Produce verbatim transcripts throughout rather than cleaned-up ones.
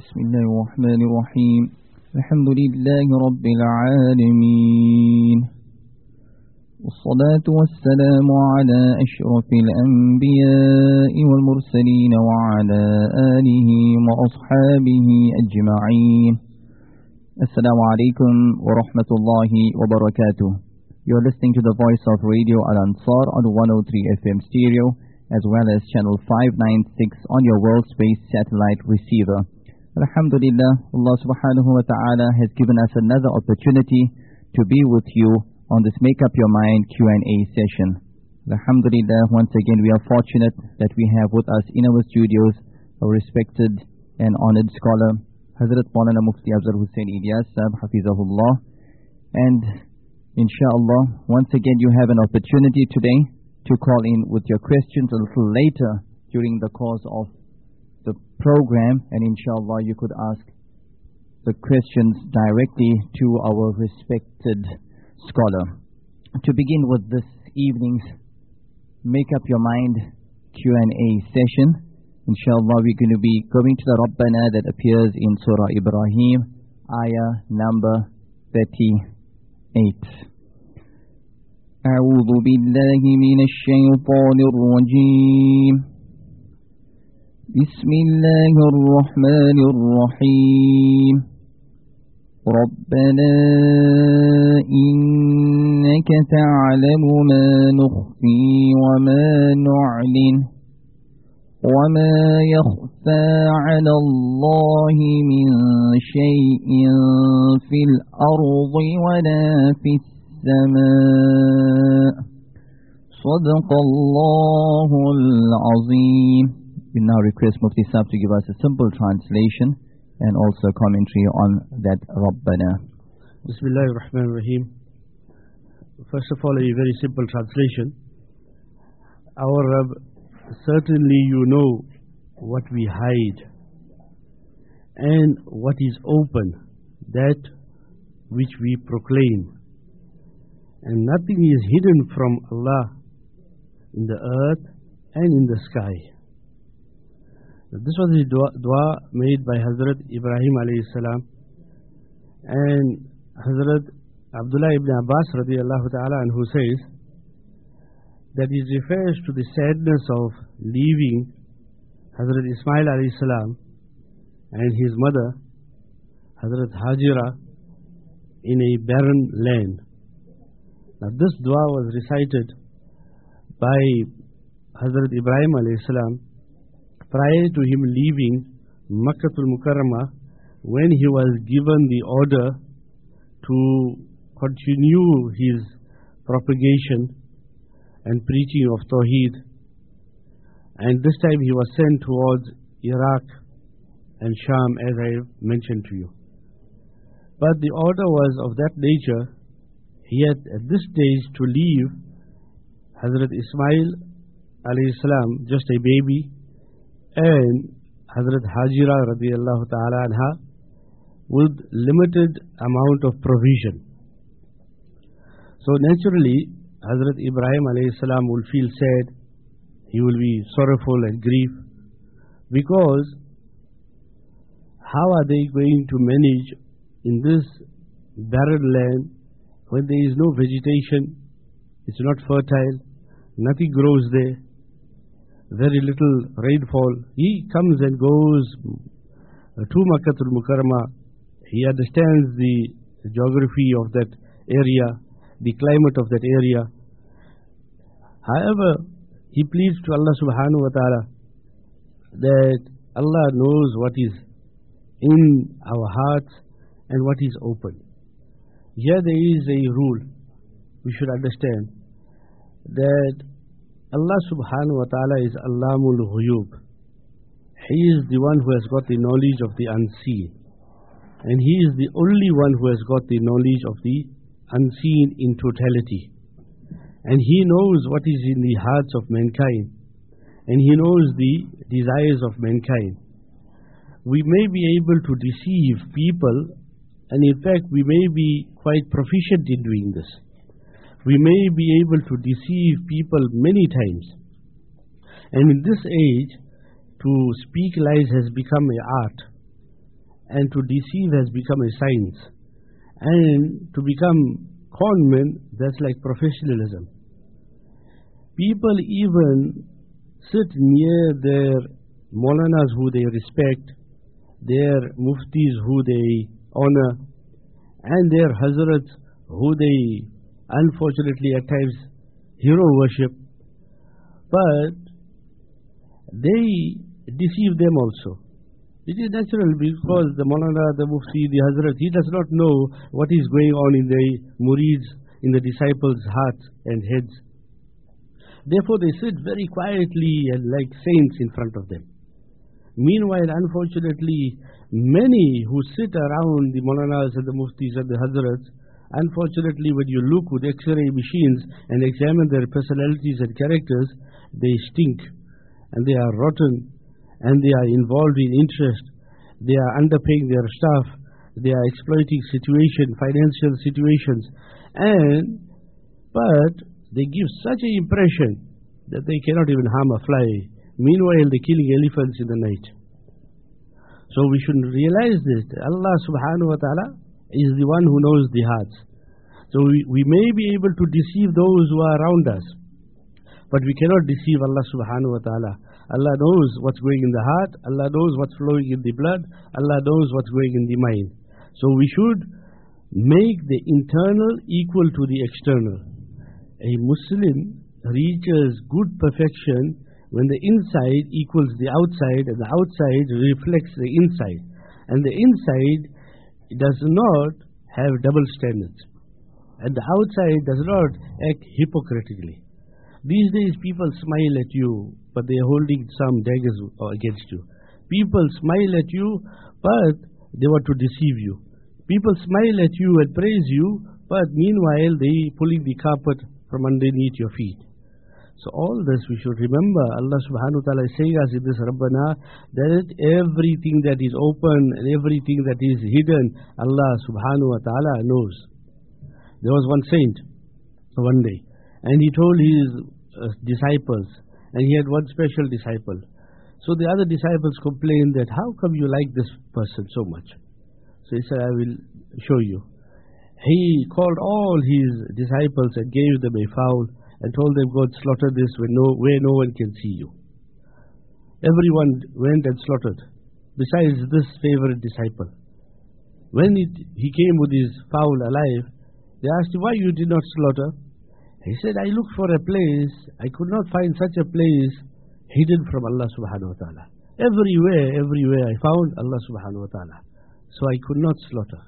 بسم الله الرحمن الرحيم الحمد لله رب العالمين والصلاة والسلام على أشرف الأنبياء والمرسلين وعلى آله وأصحابه أجمعين. Assalamu alaikum wa rahmatullahi wa barakatuh. You're listening to the voice of Radio Al-Ansar on one oh three F M stereo as well as channel five ninety-six on your world space satellite receiver. Alhamdulillah, Allah subhanahu wa ta'ala has given us another opportunity to be with you on this Make Up Your Mind Q and A session. Alhamdulillah, once again we are fortunate that we have with us in our studios a respected and honored scholar, Hazrat Maulana Mufti Afzal Hussain Ilyas Sahib, Hafizahullah. And inshallah, once again you have an opportunity today to call in with your questions a little later during the course of the program, and inshallah you could ask the questions directly to our respected scholar. To begin with this evening's Make Up Your Mind Q and A session, inshallah we're going to be going to the Rabbana that appears in Surah Ibrahim, ayah number thirty-eight. أعوذ بالله من الشيطان الرجيم. بسم الله الرحمن الرحيم. ربنا إنك تعلم ما نخفي وما نعلن وما يخفى على الله من شيء في الأرض ولا في السماء صدق الله العظيم. We now request Mufti Sahib to give us a simple translation and also commentary on that Rabbana. Bismillahir Rahmanir Rahim. First of all, a very simple translation. Our Rabb, certainly you know what we hide and what is open, that which we proclaim. And nothing is hidden from Allah in the earth and in the sky. Now, this was the dua, dua made by Hazrat Ibrahim alayhi salam, and Hazrat Abdullah ibn Abbas radiyallahu ta'ala anhu says that it refers to the sadness of leaving Hazrat Ismail alayhi salam and his mother Hazrat Hajira in a barren land. Now this dua was recited by Hazrat Ibrahim alayhi salam prior to him leaving Makkatul Mukarramah, when he was given the order to continue his propagation and preaching of Tawheed. And this time he was sent towards Iraq and Sham, as I have mentioned to you. But the order was of that nature. He had at this stage to leave Hazrat Ismail alayhi salam, just a baby, and Hazrat Hajira radiyallahu ta'ala anha with limited amount of provision. So naturally, Hazrat Ibrahim alayhi salam will feel sad, he will be sorrowful and grief, because how are they going to manage in this barren land when there is no vegetation, it's not fertile, nothing grows there, very little rainfall. He comes and goes to Makkatul Mukarramah. He understands the geography of that area, the climate of that area. However, he pleads to Allah subhanahu wa ta'ala that Allah knows what is in our hearts and what is open. Here there is a rule we should understand, that Allah subhanahu wa ta'ala is Allamul Ghuyub. He is the one who has got the knowledge of the unseen, and He is the only one who has got the knowledge of the unseen in totality. And He knows what is in the hearts of mankind, and He knows the desires of mankind. We may be able to deceive people, and in fact we may be quite proficient in doing this. We may be able to deceive people many times. And in this age, to speak lies has become an art. and to deceive has become a science. And to become con men, that's like professionalism. People even sit near their Maulanas who they respect, their muftis who they honor, and their Hazrats who they unfortunately at times hero worship, but they deceive them also. It is natural because the Maulana, the Mufti, the Hazrat, he does not know what is going on in the murids, in the disciples' hearts and heads. Therefore they sit very quietly and like saints in front of them. Meanwhile, unfortunately, many who sit around the Maulanas and the Muftis and the Hazrats, unfortunately when you look with X-ray machines and examine their personalities and characters, they stink and they are rotten and they are involved in interest, they are underpaying their staff, they are exploiting situation, financial situations, and but they give such an impression that they cannot even harm a fly. Meanwhile, they're killing elephants in the night. So we should realize this. Allah subhanahu wa ta'ala is the one who knows the hearts. So we, we may be able to deceive those who are around us, but we cannot deceive Allah subhanahu wa ta'ala. Allah knows what's going in the heart, Allah knows what's flowing in the blood, Allah knows what's going in the mind. So we should make the internal equal to the external. A Muslim reaches good perfection when the inside equals the outside and the outside reflects the inside. And the inside does not have double standards. And the outside does not act hypocritically. These days people smile at you, but they are holding some daggers against you. People smile at you, but they want to deceive you. People smile at you and praise you, but meanwhile they pulling the carpet from underneath your feet. So all this we should remember. Allah subhanahu wa ta'ala is saying us in this Rabbana that everything that is open and everything that is hidden, Allah subhanahu wa ta'ala knows. There was one saint one day, and he told his uh, disciples, and he had one special disciple. So the other disciples complained that, how come you like this person so much? So he said, I will show you. He called all his disciples and gave them a fowl and told them, go and slaughter this where no, where no one can see you. Everyone went and slaughtered, besides this favorite disciple. When it, he came with his fowl alive, they asked him, why you did not slaughter? He said, I looked for a place, I could not find such a place hidden from Allah subhanahu wa ta'ala. Everywhere, everywhere I found Allah subhanahu wa ta'ala. So I could not slaughter.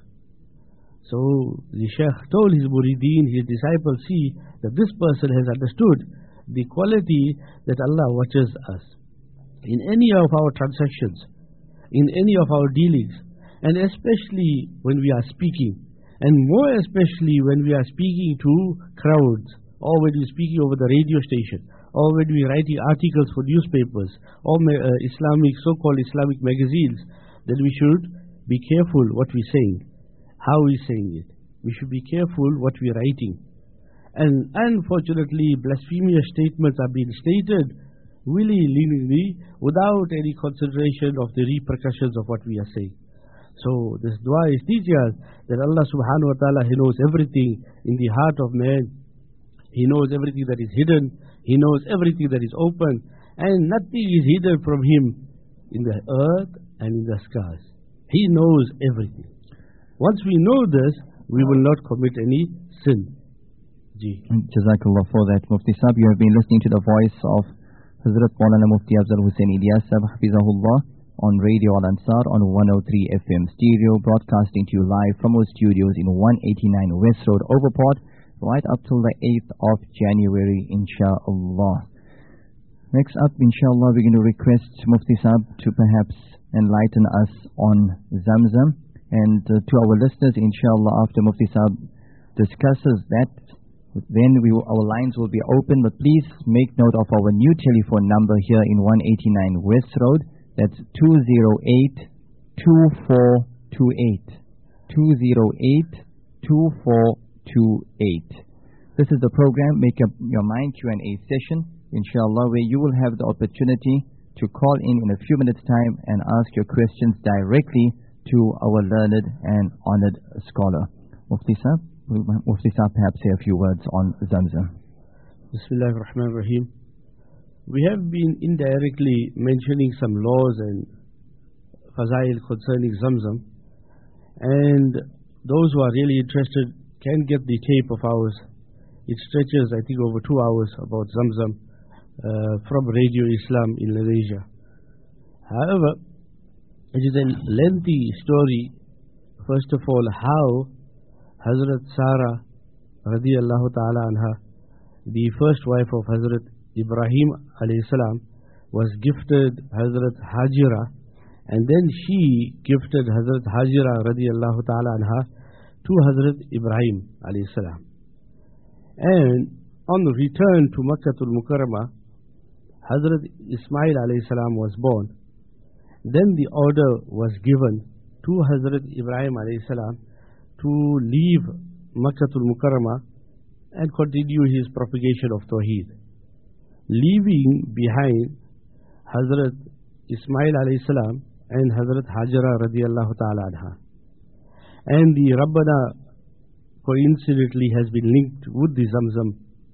So the Shaykh told his murideen, his disciples, see that this person has understood the quality that Allah watches us. In any of our transactions, in any of our dealings, and especially when we are speaking, and more especially when we are speaking to crowds, or when we are speaking over the radio station, or when we are writing articles for newspapers, or uh, Islamic, so-called Islamic magazines, then we should be careful what we are saying, how we are saying it. We should be careful what we are writing. And unfortunately, blasphemous statements are being stated willy-nilly without any consideration of the repercussions of what we are saying. So this dua is teaching us that Allah subhanahu wa ta'ala, He knows everything in the heart of man. He knows everything that is hidden. He knows everything that is open. And nothing is hidden from Him in the earth and in the skies. He knows everything. Once we know this, we will not commit any sin. Ji. Jazakallah for that, Mufti Sahib. You have been listening to the voice of Hazrat Maulana Mufti Afzal Hussain Ilyas Sahib, Hafizahullah, on Radio Al Ansar on one oh three F M stereo, broadcasting to you live from our studios in one eighty-nine West Road, Overport, right up till the eighth of January, inshallah. Next up, inshallah, we're going to request Mufti Sahib to perhaps enlighten us on Zamzam. And uh, to our listeners, inshallah, after Mufti Sahib discusses that, then we will, our lines will be open. But please make note of our new telephone number here in one eighty-nine West Road. That's two oh eight, two four two eight. two oh eight, two four two eight. This is the program Make Up Your Mind Q and A session, inshallah, where you will have the opportunity to call in in a few minutes' time and ask your questions directly to our learned and honored scholar. Mufti Sahib, Mufti Sahib perhaps say a few words on Zamzam. Bismillah ar-Rahman ar-Rahim. We have been indirectly mentioning some laws and fazail concerning Zamzam, and those who are really interested can get the tape of ours. It stretches, I think, over two hours about Zamzam uh, from Radio Islam in Malaysia. However, it is a lengthy story. First of all, how Hazrat Sarah radiyallahu ta'ala anha, the first wife of Hazrat Ibrahim alayhi salam, was gifted Hazrat Hajira, and then she gifted Hazrat Hajira radiyallahu ta'ala anha to Hazrat Ibrahim alayhi salam. And on the return to Makkatul Mukarramah, Hazrat Ismail alayhi salam was born. Then the order was given to Hazrat Ibrahim alayhi salam to leave Makkatul Mukarramah and continue his propagation of Tawheed, leaving behind Hazrat Ismail alayhi salam and Hazrat Hajara radiyallahu ta'ala anha. And the Rabbana coincidentally has been linked with the Zamzam,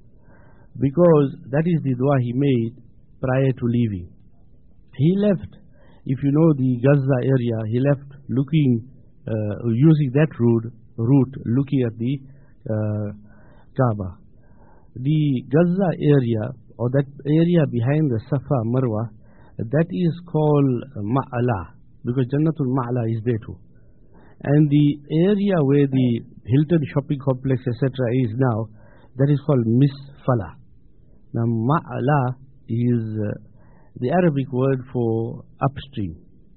because that is the dua he made prior to leaving. He left, if you know the Gaza area, he left looking, uh, using that route, route, looking at the uh, Kaaba. The Gaza area, or that area behind the Safa Marwa, that is called Ma'ala, because Jannatul Ma'ala is there too. And the area where the Hilton shopping complex, et cetera is now, that is called Misfala. Now Ma'ala is uh, the Arabic word for upstream,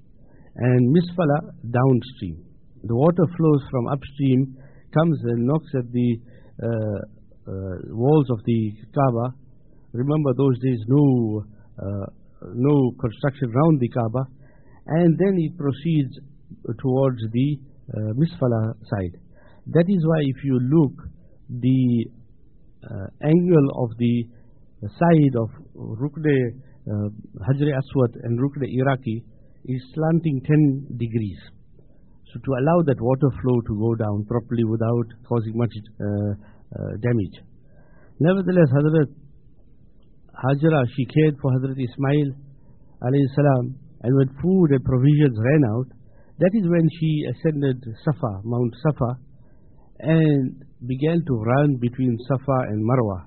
and Misfala downstream. The water flows from upstream, comes and knocks at the uh, uh, walls of the Kaaba. Remember those days, no, uh, no construction around the Kaaba, and then it proceeds towards the uh, Misfala side. That is why if you look, the uh, angle of the side of Rukne uh, Hajr Aswad and Rukne Iraqi is slanting ten degrees. So to allow that water flow to go down properly without causing much uh, uh, damage. Nevertheless, Hazrat Hajra, she cared for Hazrat Ismail alayhi salam, and when food and provisions ran out, that is when she ascended Safa, Mount Safa, and began to run between Safa and Marwa.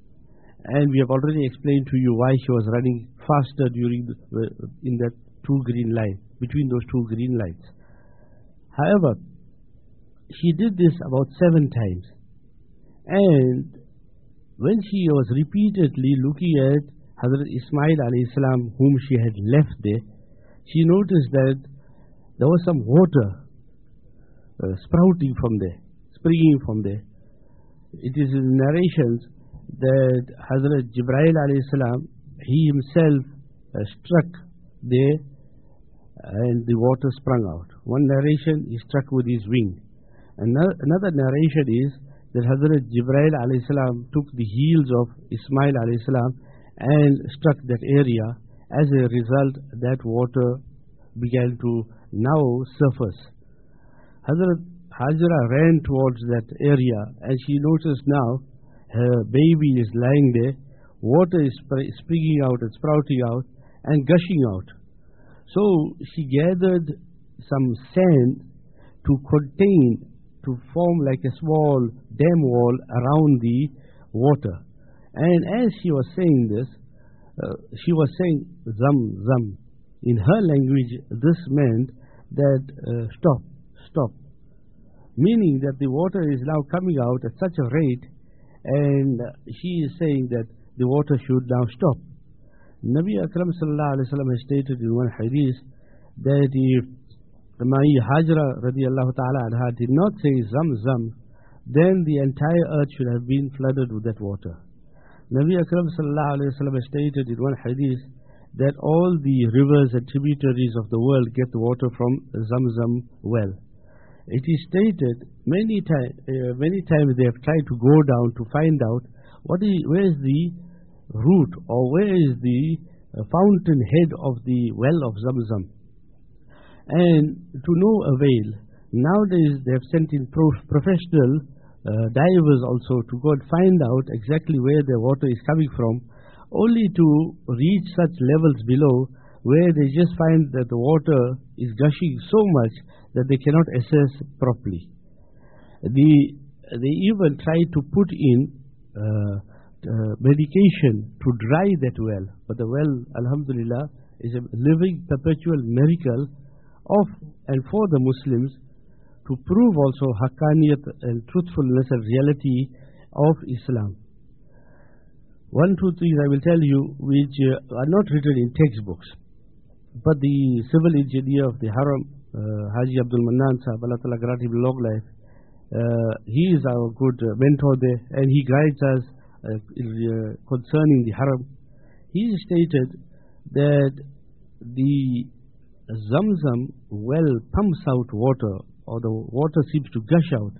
And we have already explained to you why she was running faster during the, in that two green line, between those two green lines. However, she did this about seven times, and when she was repeatedly looking at Hazrat Ismail alayhi salam, whom she had left there, she noticed that there was some water uh, sprouting from there, springing from there. It is in narrations that Hazrat Jibreel alayhi salam, he himself uh, struck there and the water sprung out. One narration, he struck with his wing. Another, another narration is that Hazrat Jibreel alayhi salam took the heels of Ismail alayhi salam and struck that area. As a result, that water began to now surface. Hazrat Hajra ran towards that area, and she noticed now her baby is lying there, water is springing out and sprouting out and gushing out. So she gathered some sand to contain, to form like a small dam wall around the water. And as she was saying this, uh, she was saying Zam Zam. In her language, this meant that uh, stop, stop. Meaning that the water is now coming out at such a rate, and uh, she is saying that the water should now stop. Nabi Akram sallallahu alaihi wasallam has stated in one hadith that if Mai Hajra radiyallahu ta'ala anha did not say Zam Zam, then the entire earth should have been flooded with that water. Nabi Akram sallallahu alaihi wasallam has stated in one hadith that all the rivers and tributaries of the world get the water from Zamzam well. It is stated many times, uh, many times they have tried to go down to find out what is, where is the root or where is the uh, fountain head of the well of Zamzam. and to no avail. Nowadays they have sent in pro- professional uh, divers also to go and find out exactly where their water is coming from, only to reach such levels below where they just find that the water is gushing so much that they cannot assess properly. The, they even try to put in uh, uh, medication to dry that well, but the well, alhamdulillah, is a living perpetual miracle of and for the Muslims to prove also haqqaniyat and truthfulness and reality of Islam. One, two things I will tell you which uh, are not written in textbooks, but the civil engineer of the Haram, uh, Haji Abdul Mannan Sahab, Allah Ta'ala grant him long life, uh, he is our good uh, mentor there, and he guides us uh, uh, concerning the Haram. He stated that the Zamzam well pumps out water, or the water seems to gush out,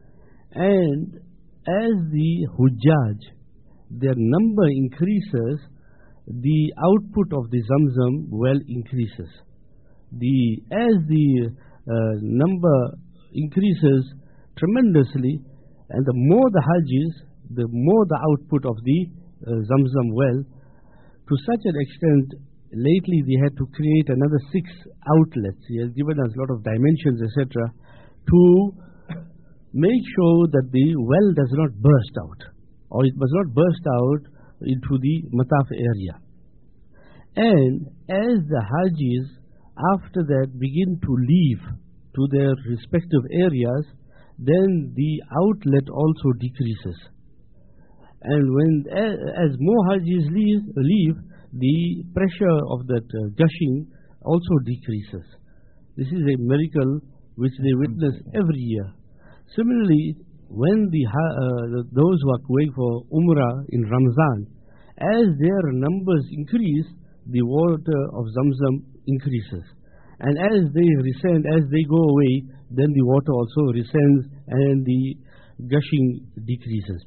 and as the Hujjaj, their number increases, the output of the Zamzam well increases. The as the uh, number increases tremendously, and the more the Hajis, the more the output of the uh, Zamzam well, to such an extent. Lately they had to create another six outlets. He has given us a lot of dimensions, et cetera, to make sure that the well does not burst out, or it must not burst out into the Mataf area. And as the Hajis after that begin to leave to their respective areas, then the outlet also decreases. And when as more Hajis leave, leave the pressure of that uh, gushing also decreases. This is a miracle which they witness every year. Similarly, when the uh, those who are going for Umrah in Ramzan, as their numbers increase, the water of Zamzam increases. And as they rescend, as they go away, then the water also rescends and the gushing decreases.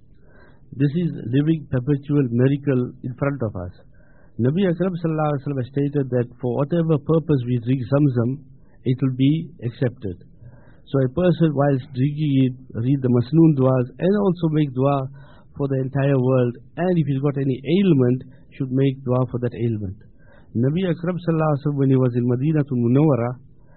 This is living perpetual miracle in front of us. Nabi Akram sallallahu alaihi wasallam stated that for whatever purpose we drink Zamzam, it will be accepted. So a person whilst drinking it, read the Masnoon du'as and also make dua for the entire world, and if he's got any ailment, should make dua for that ailment. Nabi Akram sallallahu alaihi wasallam, when he was in Madinatul Munawwara,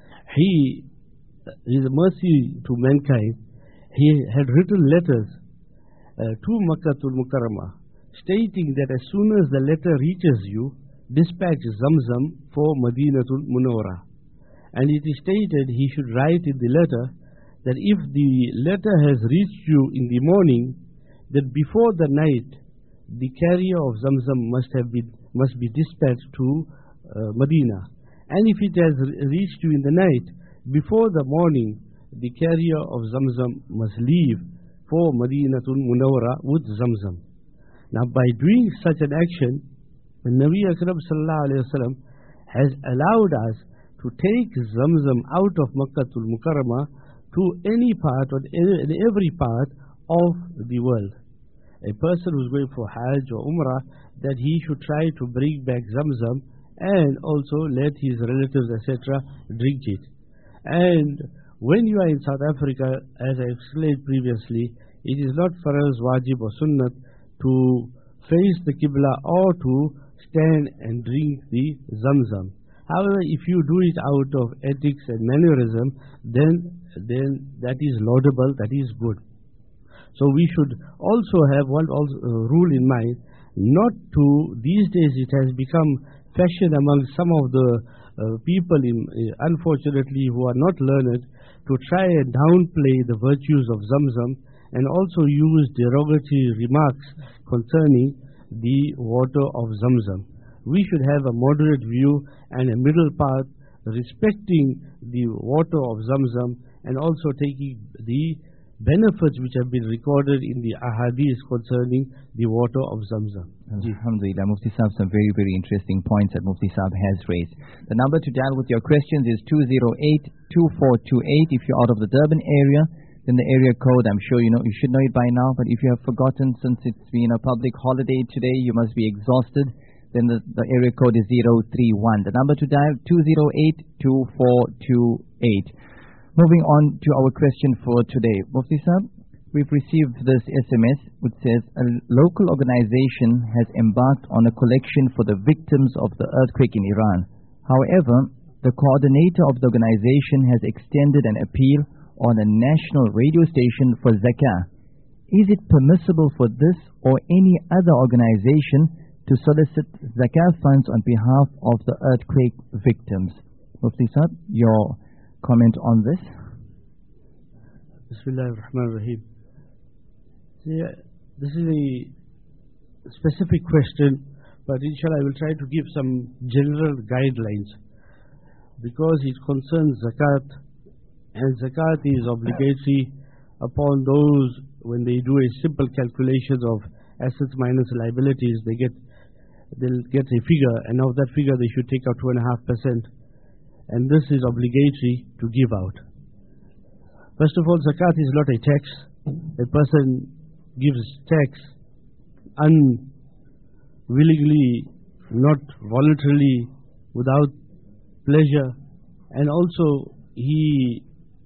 he, his mercy to mankind, he had written letters uh, to Makkatul Mukarramah, stating that as soon as the letter reaches you, dispatch Zamzam for Madinatul Munawwara. And it is stated he should write in the letter that if the letter has reached you in the morning, that before the night, the carrier of Zamzam must have been must be dispatched to uh, Medina. And if it has reached you in the night, before the morning, the carrier of Zamzam must leave for Madinatul Munawwara with Zamzam. Now, by doing such an action, the Nabi Akram sallallahu alayhi wa sallam has allowed us to take Zamzam out of Makkatul Mukarramah to any part or in every part of the world. A person who's going for Hajj or Umrah, that he should try to bring back Zamzam and also let his relatives, et cetera, drink it. And when you are in South Africa, as I explained previously, it is not faraz, wajib or sunnat to face the Qibla or to stand and drink the Zamzam. However, if you do it out of ethics and mannerism, then, then that is laudable, that is good. So we should also have one also, uh, rule in mind, not to, these days it has become fashion among some of the uh, people, in, uh, unfortunately, who are not learned, to try and downplay the virtues of Zamzam and also use derogatory remarks concerning the water of Zamzam. We should have a moderate view and a middle path, respecting the water of Zamzam and also taking the benefits which have been recorded in the ahadith concerning the water of Zamzam. Alhamdulillah, Mufti Sahib, some very, very interesting points that Mufti Sahib has raised. The number to dial with your questions is two zero eight, two four two eight. If you're out of the Durban area, then the area code, I'm sure you know, you should know it by now, but if you have forgotten, since it's been a public holiday today, you must be exhausted. then the, the area code is zero three one. The number to dial two zero eight two four two eight. Moving on to our question for today. Mufti Sahib, we've received this S M S which says a local organization has embarked on a collection for the victims of the earthquake in Iran. However, the coordinator of the organization has extended an appeal on a national radio station for zakah. Is it permissible for this or any other organization to solicit zakah funds on behalf of the earthquake victims? Mufti Sahib, your comment on this? Bismillahirrahmanirrahim. See, this is a specific question, but inshallah I will try to give some general guidelines because it concerns zakat, and zakat is obligatory upon those when they do a simple calculation of assets minus liabilities. They get they'll get a figure, and of that figure they should take out two and a half percent, and this is obligatory to give out. First of all, zakat is not a tax. A person gives tax unwillingly, not voluntarily, without pleasure, and also he,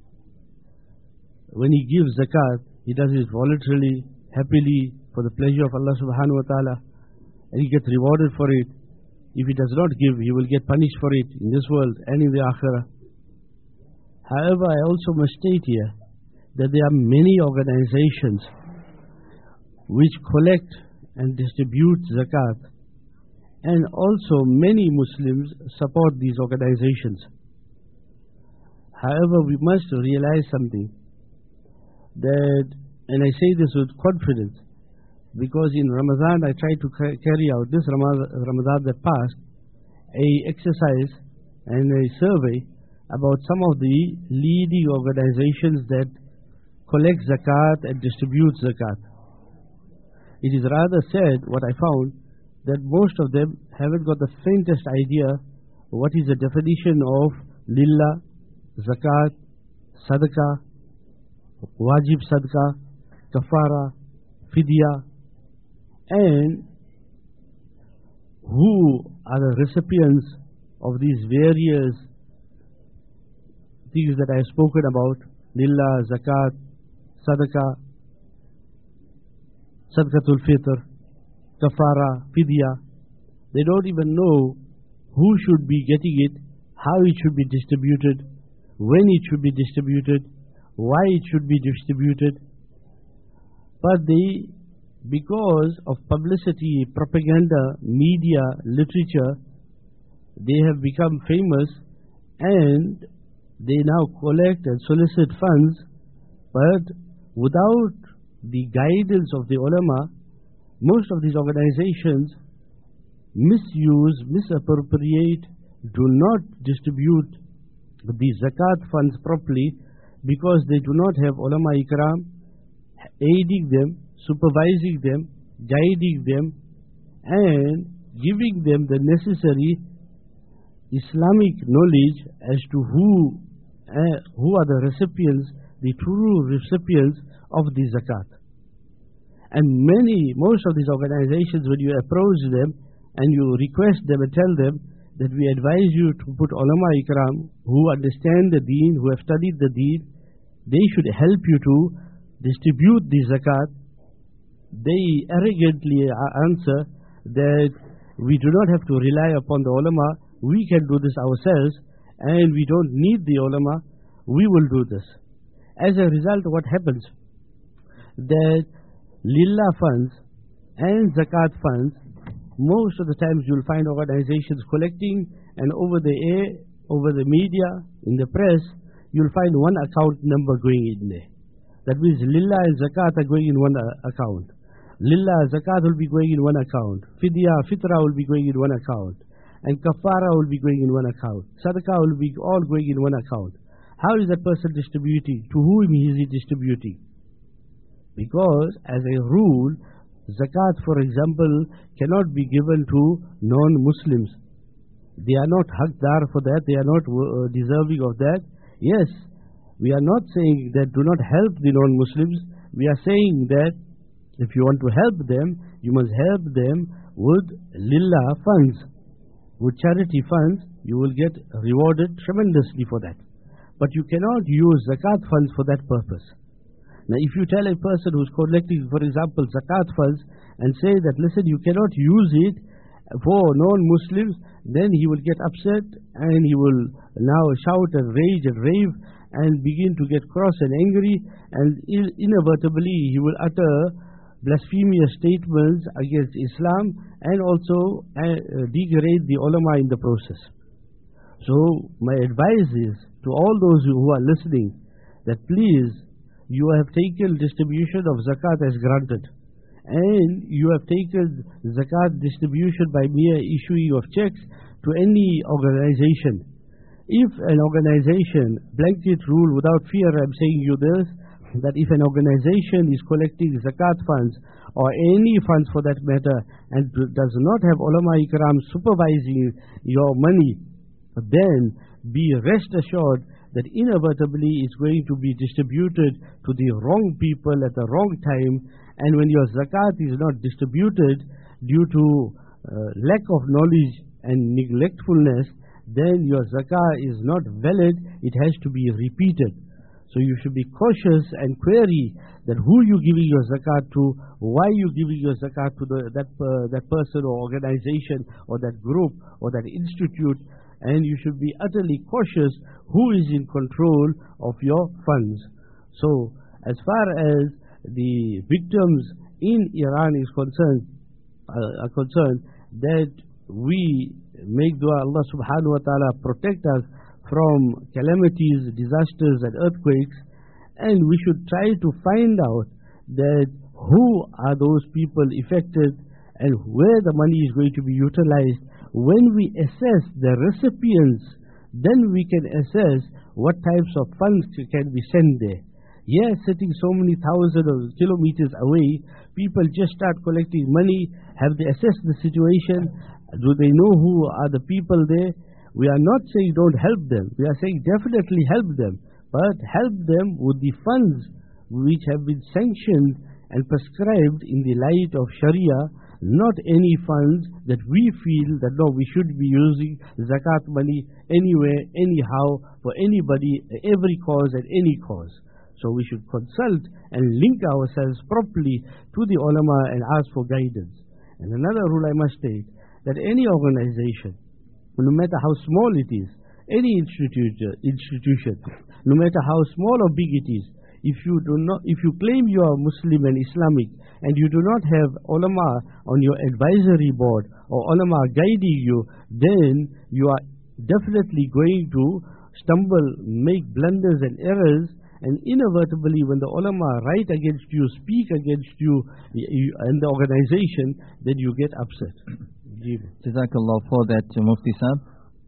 when he gives zakat, he does it voluntarily, happily, for the pleasure of Allah subhanahu wa ta'ala, and he gets rewarded for it. If he does not give, he will get punished for it in this world and in the akhirah. However, I also must state here that there are many organizations which collect and distribute zakat, and also many Muslims support these organizations. However, we must realize something, that, and I say this with confidence, because in Ramadan I tried to carry out, this Ramadan that passed, a exercise and a survey about some of the leading organizations that collect zakat and distribute zakat. It is rather sad, what I found, that most of them haven't got the faintest idea what is the definition of lillah, zakat, sadaqah, wajib sadaqah, kafara, fidya, and who are the recipients of these various things that I have spoken about: lillah, zakat, sadaqah, sadaqatul fitr, kafara, fidya. They don't even know who should be getting it, how it should be distributed, when it should be distributed, why it should be distributed. But they, because of publicity, propaganda, media, literature, they have become famous, and they now collect and solicit funds, but without the guidance of the ulama, most of these organizations misuse, misappropriate, do not distribute the zakat funds properly, because they do not have ulama ikram aiding them, supervising them, guiding them, and giving them the necessary Islamic knowledge as to who uh, who are the recipients, the true recipients of the zakat. And many, most of these organizations, when you approach them and you request them and tell them that we advise you to put ulama ikram who understand the deen, who have studied the deen, they should help you to distribute the zakat, they arrogantly answer that we do not have to rely upon the ulama, we can do this ourselves, and we don't need the ulama, we will do this. As a result, what happens? That lillah funds and zakat funds, most of the times you'll find organizations collecting, and over the air, over the media, in the press, you'll find one account number going in there. That means lillah and zakat are going in one uh, account. Lillah, zakat will be going in one account. Fidya, fitra will be going in one account. And kafara will be going in one account. Sadaqah will be all going in one account. How is that person distributing? To whom is he distributing? Because as a rule, zakat, for example, cannot be given to non-Muslims. They are not haqdar for that. They are not uh, deserving of that. Yes, we are not saying that do not help the non-Muslims. We are saying that if you want to help them, you must help them with lillah funds, with charity funds, you will get rewarded tremendously for that. But you cannot use zakat funds for that purpose. Now if you tell a person who's collecting, for example, zakat funds, and say that, listen, you cannot use it for non-Muslims, then he will get upset and he will now shout and rage and rave and begin to get cross and angry, and inevitably he will utter blasphemous statements against Islam and also uh, degrade the ulama in the process. So my advice is to all those who are listening that please, you have taken distribution of zakat as granted, and you have taken zakat distribution by mere issuing of checks to any organization. If an organization, blanket rule without fear, I'm saying you this, that if an organization is collecting zakat funds or any funds for that matter and does not have ulama ikram supervising your money, then be rest assured that inevitably it's going to be distributed to the wrong people at the wrong time, and when your zakat is not distributed due to uh, lack of knowledge and neglectfulness, then your zakah is not valid, it has to be repeated. So you should be cautious and query that who you giving your zakat to, why you giving your zakat to the, that, uh, that person or organization or that group or that institute, and you should be utterly cautious who is in control of your funds. So as far as the victims in Iran is concerned, uh, are concerned, that we make dua Allah subhanahu wa ta'ala protect us from calamities, disasters and earthquakes, and we should try to find out that who are those people affected and where the money is going to be utilized. When we assess the recipients, then we can assess what types of funds can be sent there. Yes, sitting so many thousands of kilometers away, people just start collecting money. Have they assessed the situation? Do they know who are the people there? We are not saying don't help them. We are saying definitely help them. But help them with the funds which have been sanctioned and prescribed in the light of Sharia, not any funds that we feel that no, we should be using zakat money anywhere, anyhow, for anybody, every cause and any cause. So we should consult and link ourselves properly to the ulama and ask for guidance. And another rule I must state, that any organization, no matter how small it is, any institution, institution, no matter how small or big it is, if you do not, if you claim you are Muslim and Islamic and you do not have ulama on your advisory board or ulama guiding you, then you are definitely going to stumble, make blunders and errors, and inevitably when the ulama write against you, speak against you and the organization, then you get upset. Jazakallah for that, Mufti Sahib.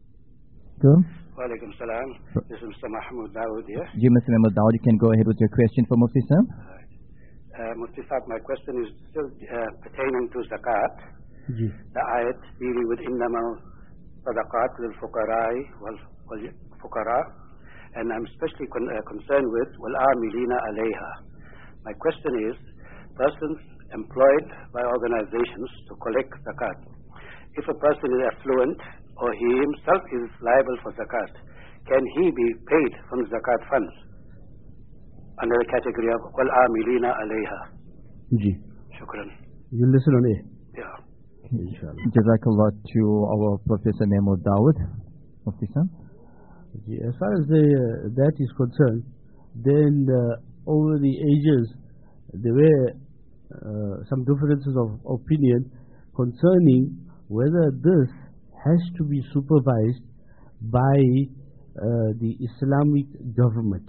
Go. Wa alaikum salam. This is Mister Mahmoud Dawood here. Ji, Mister Mahmoud Dawood, you can go ahead with your question for Mufti Sahib. Right. Uh, Mufti Sahib, my question is still uh, pertaining to zakat. Ji. The ayat dealing with innama sadaqat lil fuqara'i wal fuqara', and I'm especially con uh, concerned with wal amilina alayha. My question is, persons employed by organizations to collect zakat, if a person is affluent or he himself is liable for zakat, can he be paid from zakat funds under the category of wal amilina alayha? Ji. Shukran. You listen on air. Yeah. Inshallah. Jazakallah to our Professor Mahmoud Dawood. Mufti Sahib. As far as the, uh, that is concerned, then uh, over the ages there were uh, some differences of opinion concerning whether this has to be supervised by uh, the Islamic government.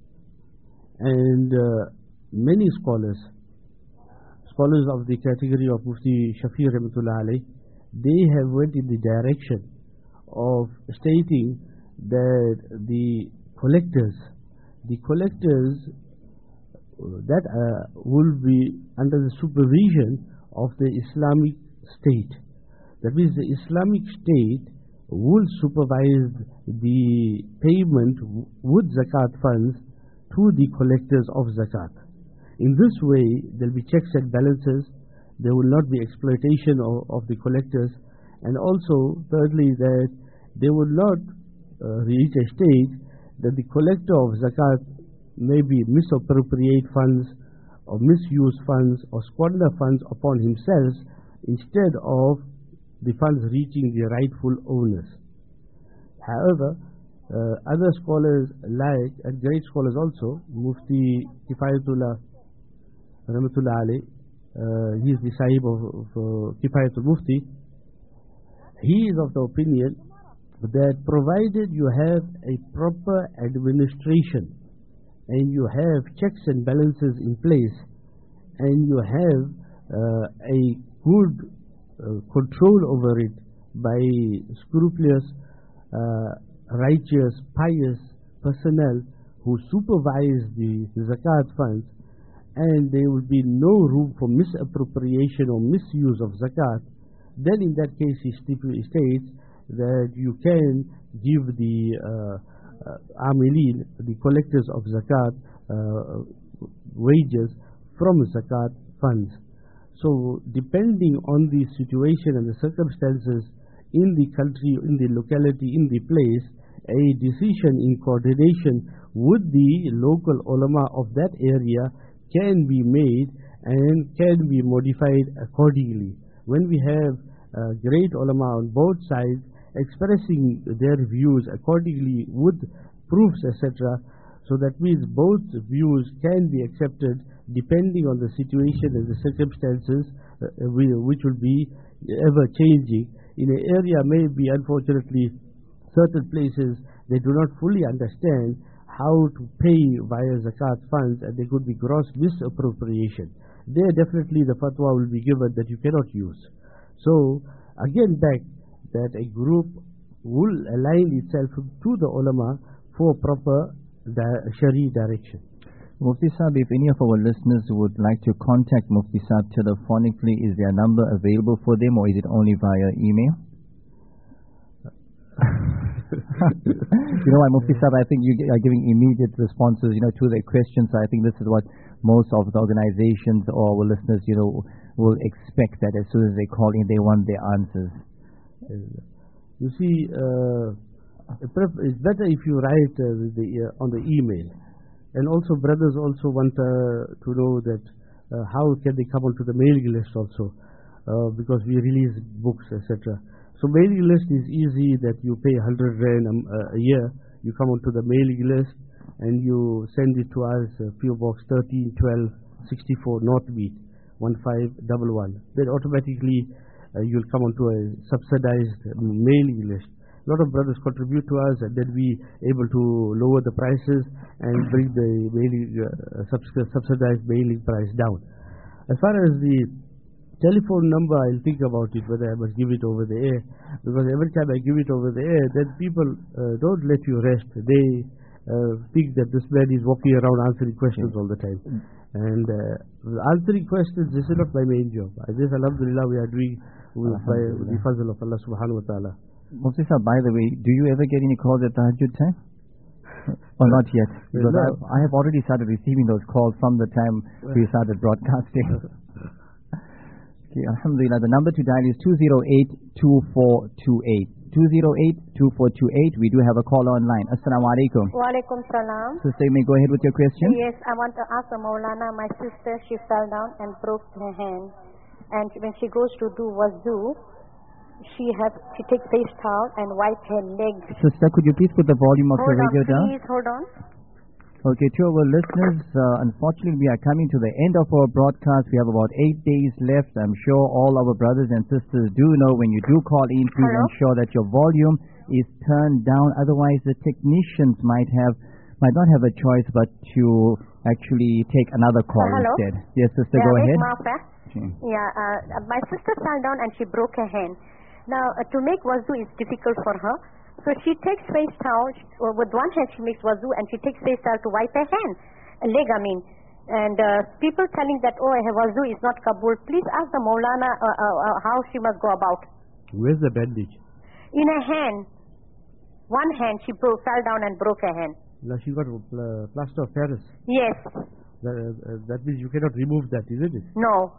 And uh, many scholars, scholars of the category of Mufti Shafi Rahmatullah Alayh, they have went in the direction of stating that the collectors, the collectors that uh, will be under the supervision of the Islamic State. That means the Islamic State will supervise the payment with zakat funds to the collectors of zakat. In this way, there will be checks and balances. there will not be exploitation of, of the collectors, and also thirdly that they will not uh, reach a stage that the collector of zakat maybe misappropriate funds or misuse funds or squander funds upon himself instead of the funds reaching the rightful owners. However, uh, other scholars like, and great scholars also, Mufti Kifayatullah Rahmatullah alayh, uh, he is the Sahib of, of uh, Kifayatul Mufti, he is of the opinion that provided you have a proper administration and you have checks and balances in place and you have uh, a good uh, control over it by scrupulous, uh, righteous, pious personnel who supervise the zakat funds, and there will be no room for misappropriation or misuse of zakat, then in that case he states that you can give the uh, uh, amilin, the collectors of zakat, uh, wages from zakat funds. So depending on the situation and the circumstances in the country, in the locality, in the place, a decision in coordination with the local ulama of that area can be made and can be modified accordingly. When we have uh, great ulama on both sides expressing their views accordingly with proofs, et cetera, so that means both views can be accepted depending on the situation and the circumstances, uh, which will be ever changing. In an area maybe unfortunately certain places they do not fully understand how to pay via zakat funds, and there could be gross misappropriation. There definitely the fatwa will be given that you cannot use. So again back that a group will align itself to the ulama for proper di- Shari direction. Mufti Sahib, if any of our listeners would like to contact Mufti Sahib telephonically, is their number available for them, or is it only via email? You know what, Mufti Sahib, I think you are giving immediate responses, you know, to their questions. I think this is what most of the organizations or our listeners, you know, will expect, that as soon as they call in, they want their answers. You see, uh, it's better if you write uh, the, uh, on the email. And also brothers also want uh, to know that uh, how can they come onto the mailing list also, uh, because we release books, et cetera. So mailing list is easy, that you pay one hundred rand a, a year, you come onto the mailing list and you send it to us, uh, P O Box thirteen twelve sixty-four North Beat one five one one. Then automatically uh, you'll come onto a subsidized mailing list. A lot of brothers contribute to us, and then we able to lower the prices and bring the mailing, uh, subsidized mailing price down. As far as the telephone number, I'll think about it whether I must give it over the air, because every time I give it over the air, then people uh, don't let you rest. They uh, think that this man is walking around answering questions all the time. And uh, answering questions, this is not my main job. I just, alhamdulillah, we are doing with, by, with the fazl of Allah subhanahu wa ta'ala. Mufti Sahib, by the way, do you ever get any calls at tahajjud time? Or not yet? Because no. I, I have already started receiving those calls from the time we started broadcasting. Okay, alhamdulillah, the number to dial is two zero eight two four two eight. two zero eight two four two eight. We do have a caller online. Assalamu alaikum. Wa alaikum salam. Sister, you may go ahead with your question. Yes, I want to ask the Maulana, my sister, she fell down and broke her hand. And when she goes to do wuzu, she has she takes face towel and wipe her legs. Sister, could you please put the volume of hold the radio on, down? Please hold on. Okay, to our listeners, uh, unfortunately we are coming to the end of our broadcast. We have about eight days left. I'm sure all our brothers and sisters do know when you do call in, please Hello? ensure that your volume is turned down. Otherwise, the technicians might have might not have a choice but to actually take another call uh, hello? instead. Yes, sister, yeah, go ahead. Okay. Yeah, uh, my sister fell down and she broke her hand. Now, uh, to make wuzu is difficult for her. So she takes face towel, uh, with one hand she makes wuzu, and she takes face towel to wipe her hand, a leg I mean. And uh, people telling that, oh, her wuzu is not kabul, please ask the Maulana uh, uh, uh, how she must go about. Where's the bandage? In her hand. One hand she broke, fell down and broke her hand. Now she got uh, plaster of Paris. Yes. That, uh, that means you cannot remove that, isn't it? No.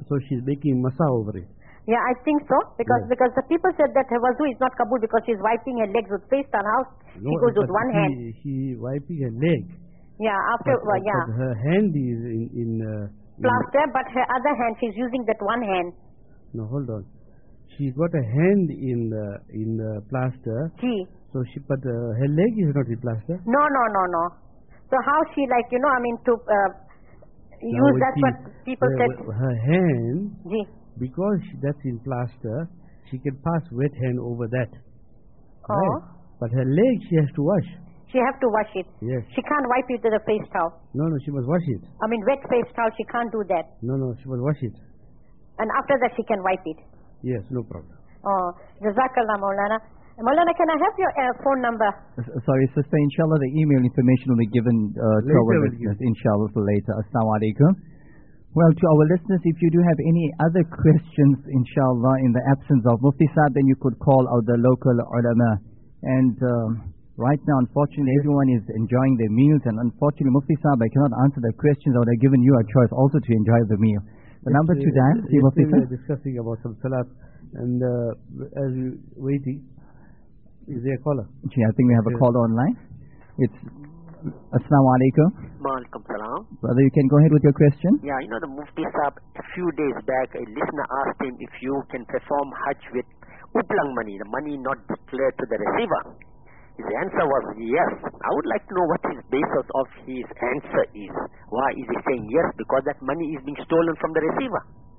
So she's making masa over it. Yeah, I think so. Because Yeah. because the people said that her wuzu is not kabul because she's wiping her legs with face towel. How No, she goes with but one she, hand. She wiping her leg. Yeah, after, But, well, yeah. but her hand is in... in, uh, in Plaster, but her other hand, she's using that one hand. no, hold on. She got a hand in uh, in uh, plaster. Gee. So she, but uh, her leg is not in plaster. No, no, no, no. So how she like, you know, I mean, to uh, Now use, when that's she- what people uh, said. Her hand, Gee. because she, that's in plaster, she can pass wet hand over that. Oh. Right? But her leg she has to wash. She have to wash it. Yes. She can't wipe it with a face towel. No, no, she must wash it. I mean, wet face towel, she can't do that. No, no, she must wash it. And after that, she can wipe it. Yes, no problem. Oh, Jazakallah, Maulana. Maulana, can I have your uh, phone number? S- Sorry, sister, inshallah, the email information will be given uh, to Later our we'll listeners, inshallah, for later. Assalamu alaikum. Well, to our listeners, if you do have any other questions, inshallah, in the absence of Mufti Saab, then you could call out the local ulama. And um, right now, unfortunately, everyone is enjoying their meals, and unfortunately, Mufti Saab, I cannot answer the questions. I would have given you a choice also to enjoy the meal. The number to dial, see Mufti we Saab. were discussing about some salat, and uh, as we waiting, is there a caller? Gee, I think we have a Yeah. caller online. It's Assalamu alaikum. Maalaikum salam. Brother, you can go ahead with your question. Yeah, you know the Mufti Saab, a few days back, a listener asked him if you can perform Hajj with uplang money, the money not declared to the receiver. His answer was yes. I would like to know what his basis of his answer is. Why is he saying yes? Because that money is being stolen from the receiver.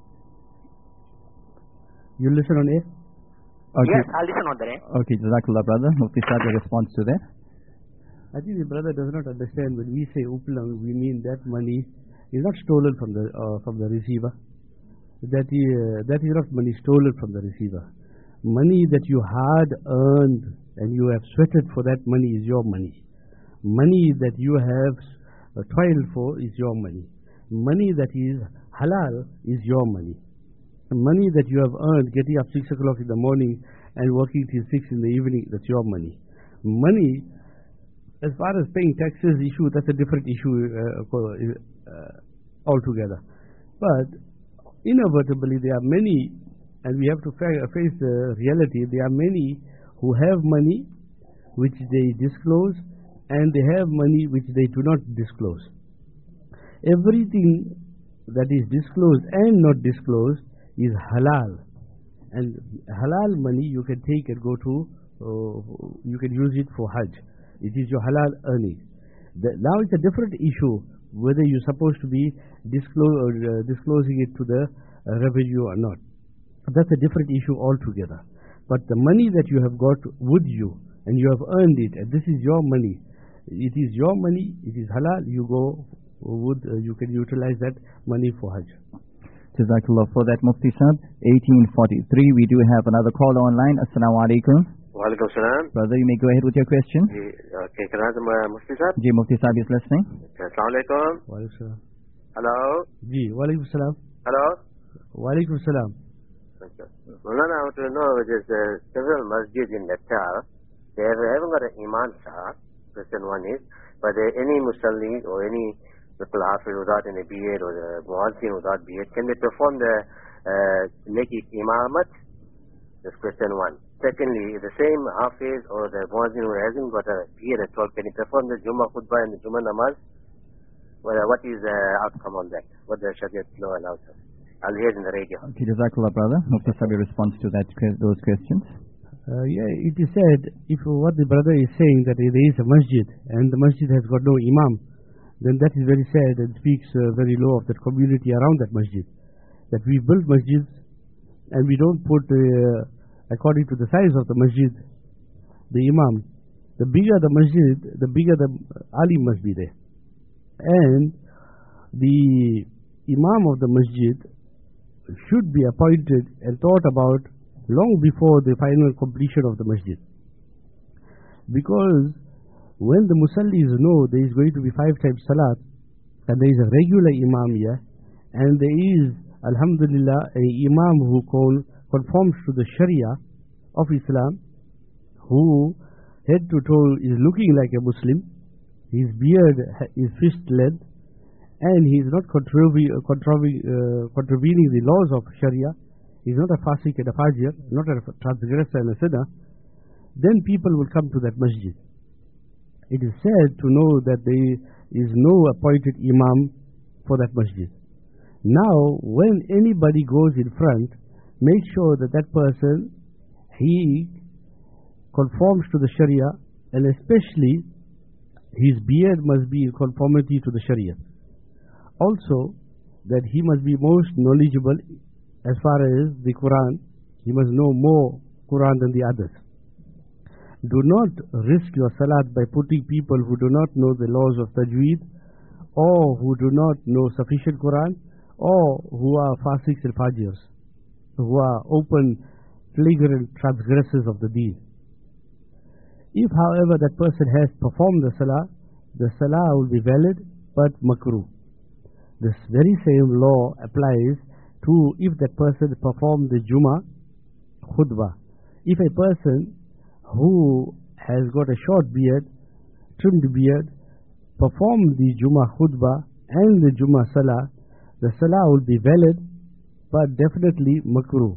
You listen on air? Okay. Yes, I'll listen on the air. Okay, Jazakallah, brother. Mufti Saab, your response to that? I think the brother does not understand when we say uplang, we mean that money is not stolen from the uh, from the receiver. That is, uh, that is not money stolen from the receiver. Money that you hard earned and you have sweated for, that money is your money. Money that you have uh, toiled for is your money. Money that is halal is your money. Money that you have earned getting up six o'clock in the morning and working till six in the evening, that's your money. Money, as far as paying taxes issue, that's a different issue uh, uh, altogether. But inevitably there are many, and we have to fa- face the reality, there are many who have money which they disclose, and they have money which they do not disclose. Everything that is disclosed and not disclosed is halal, and halal money you can take and go to, uh, you can use it for Hajj. It is your halal earning. The, now it's a different issue whether you're supposed to be disclose, uh, disclosing it to the uh, revenue or not. That's a different issue altogether. But the money that you have got with you, and you have earned it, and this is your money, it is your money, it is halal, you go would, uh, you can utilize that money for Hajj. Jazakallah for that, Mufti Saab. eighteen forty-three, we do have another caller online. Assalamu alaikum. Walaikum salam. Brother, you may go ahead with your question. Okay, can I have uh, Mufti Saab? Ji, Mufti Saab is listening. Assalamu alaikum. Walaikum salam. Hello. Ji, walaikum salam. Hello. Walaikum salam. Okay. Mulana, I want to know, there's uh, several masjids in Natal. They haven't got an Imam Shah, question one is, but uh, any Musalli or any people Hafiz without any B Ed or the Muazzin without B Ed, can they perform the uh, Neki Imamat? That's question one. Secondly, the same Hafiz or the Muazzin who hasn't got a B Ed at all, can he perform the Jummah Khutbah and the Jummah Namaz? Well, uh, what is the outcome on that? What the Shariat law allows us? I'll hear it in the radio. Okay, Jazakallah, brother. Mufti Saab, your response to that, those questions. Uh, yeah, it is said, if what the brother is saying that there is a masjid and the masjid has got no imam, then that is very sad and speaks uh, very low of that community around that masjid. That we build masjids and we don't put, uh, according to the size of the masjid, the imam. The bigger the masjid, the bigger the alim must be there. And the imam of the masjid should be appointed and thought about long before the final completion of the masjid. Because when the musallis know there is going to be five times salat, and there is a regular imam here, and there is, alhamdulillah, a imam who call, conforms to the sharia of Islam, who head to toe is looking like a Muslim, his beard is fist length, and he is not contravening, uh, contravening, uh, contravening the laws of Sharia, he is not a fasik and a fajir, not a transgressor and a sinner, then people will come to that masjid. It is sad to know that there is no appointed imam for that masjid. Now, when anybody goes in front, make sure that that person, he conforms to the Sharia, and especially his beard must be in conformity to the Sharia. Also, that he must be most knowledgeable as far as the Quran. He must know more Quran than the others. Do not risk your salat by putting people who do not know the laws of tajweed, or who do not know sufficient Quran, or who are fasiqs and fajirs, who are open, flagrant transgressors of the deen. If, however, that person has performed the salah, the salah will be valid, but makruh. This very same law applies to if that person performed the Jummah khutbah. If a person who has got a short beard, trimmed beard, performed the Jummah khutbah and the Jummah salah, the salah will be valid, but definitely makruh.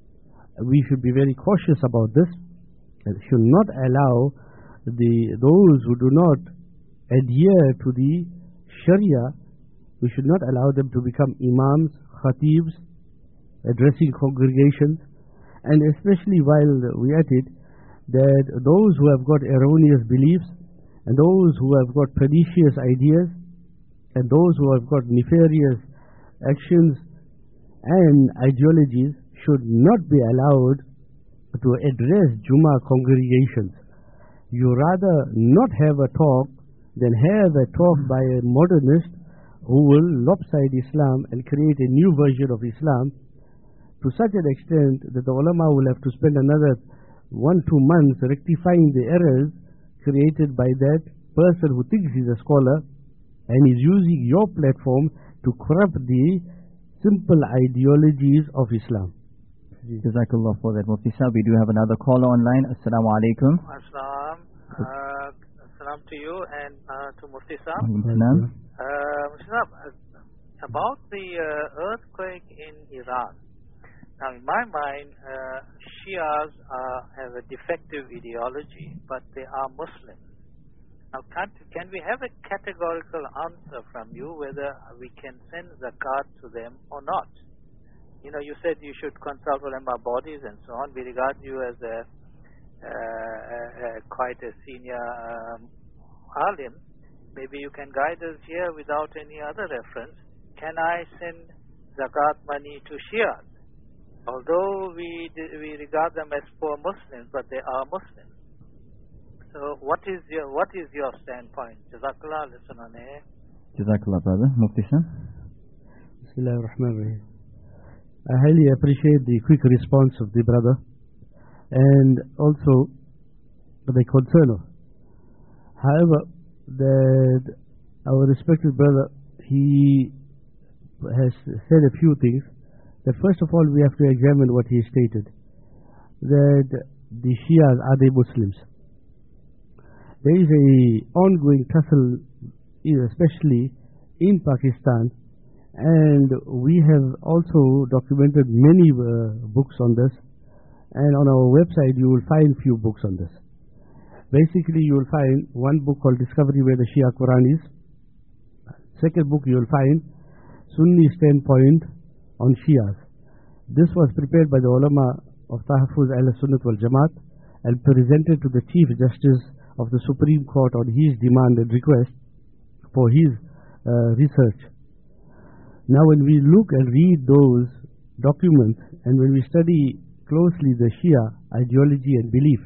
We should be very cautious about this. We should not allow the those who do not adhere to the Sharia, we should not allow them to become imams, khatibs, addressing congregations, and especially while we are at it, that those who have got erroneous beliefs, and those who have got pernicious ideas, and those who have got nefarious actions and ideologies should not be allowed to address Jummah congregations. You rather not have a talk than have a talk by a modernist who will lopside Islam and create a new version of Islam to such an extent that the ulama will have to spend another one, two months rectifying the errors created by that person who thinks he's a scholar and is using your platform to corrupt the simple ideologies of Islam. Jazakallah for that, Mufti Sahib. We do have another caller online. Assalamu alaikum. Assalam. Uh, Assalam to you and uh, to Mufti Sahib. Assalam. Uh, Mufti Sahib, uh, about the uh, earthquake in Iran. Now, in my mind, uh, Shias uh, have a defective ideology, but they are Muslims. Now, can, can we have a categorical answer from you whether we can send zakat to them or not? You know, you said you should consult ulama bodies and so on. We regard you as a, uh, a, a quite a senior um, alim. Maybe you can guide us here without any other reference. Can I send zakat money to Shias? Although we we regard them as poor Muslims, but they are Muslims. So, what is your what is your standpoint? Jazakallah, listen on air. Jazakallah, brother. Mufti Sahib. Bismillahir Rahmanir Rahim. I highly appreciate the quick response of the brother and also the concern of. However, that our respected brother, he has said a few things. That first of all we have to examine what he stated, that the Shias are they Muslims. There is a ongoing tussle, especially in Pakistan, and we have also documented many uh, books on this, and on our website you will find few books on this. Basically you will find one book called Discovery Where the Shia Quran Is. Second book you will find Sunni Standpoint on Shias. This was prepared by the ulama of Tahafuz Ahl-Sunnat wal Jamaat and presented to the Chief Justice of the Supreme Court on his demand and request for his uh, research. Now when we look and read those documents and when we study closely the Shia ideology and belief,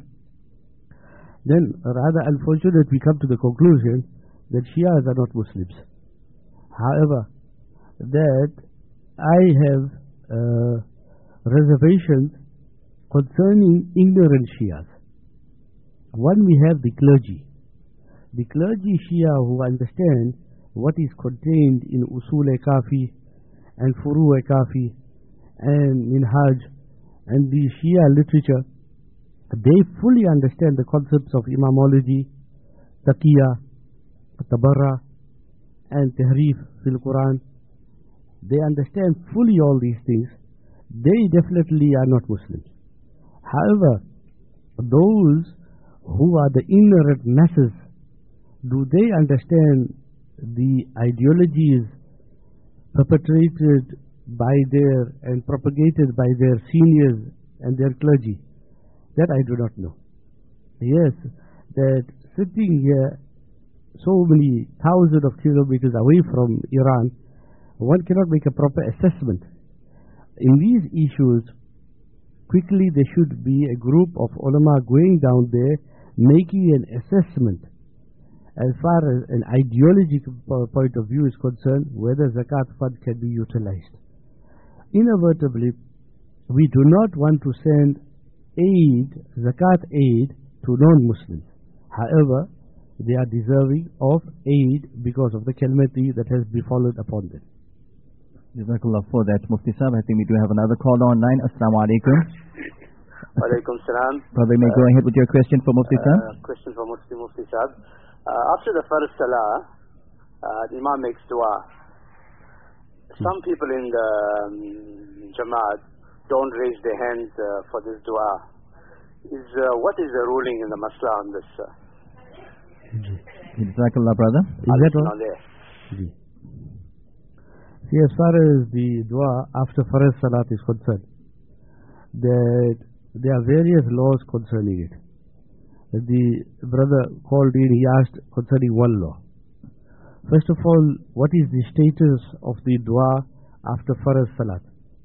then rather unfortunate we come to the conclusion that Shias are not Muslims. However, that I have uh, reservations concerning ignorant Shias. One, we have the clergy. The clergy Shia who understand what is contained in Usul-e-Kafi and Furu-e-Kafi and Minhaj and the Shia literature, they fully understand the concepts of Imamology, Taqiyya, Tabarra, and tahrif fil Quran, they understand fully all these things, they definitely are not Muslims. However, those who are the ignorant masses, do they understand the ideologies perpetrated by their and propagated by their seniors and their clergy? That I do not know. Yes, that sitting here so many thousands of kilometers away from Iran, one cannot make a proper assessment. In these issues, quickly there should be a group of ulama going down there making an assessment as far as an ideological point of view is concerned, whether zakat fund can be utilized. Inevitably, we do not want to send aid, zakat aid, to non-Muslims. However, they are deserving of aid because of the calamity that has befallen upon them. Jazakallah for that, Mufti Sahib. I think we do have another caller online. Assalamu alaikum. Walaikum salam. Brother, you may go ahead with your question for Mufti Sahib. Uh, question for Mufti, Mufti Sahib. Uh, after the first salah, uh, the Imam makes dua. Some people in the um, Jamaat don't raise their hands uh, for this dua. Is uh, what is the ruling in the masla on this? Uh? Jazakallah, brother. Is that all? There. See, as far as the dua after Farz Salat is concerned, that there are various laws concerning it. The brother called in, he asked concerning one law. First of all, what is the status of the dua after Farz Salat?